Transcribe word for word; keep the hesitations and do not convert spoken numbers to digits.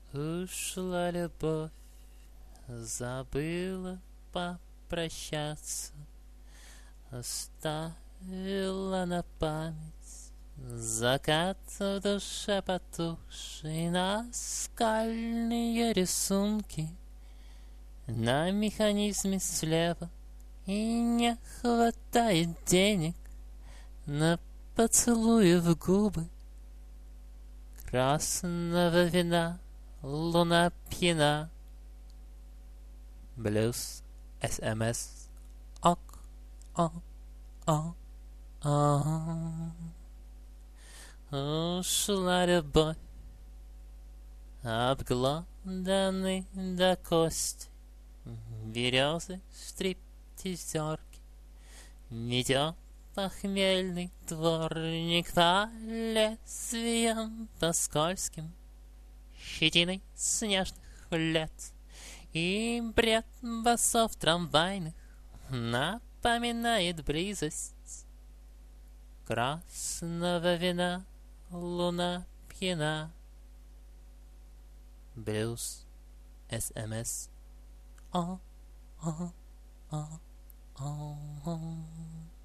Ушла любовь, забыла попрощаться, оставила на память закат в душе потухший, наскальные рисунки на механизме слева, и не хватает денег на поцелуи в губы. Красного вина луна пьяна. Блюз, СМС, ок, о, о, о. Ушла любовь, обглоданный до кости, березы стриптизерки, ведет похмельный дворник по лезвиям по скользким, щетиной снежных лет, и бред басов трамвайных напоминает близость красного вина. Луна пьяна. Блюз, СМС, о, о, о, о, о.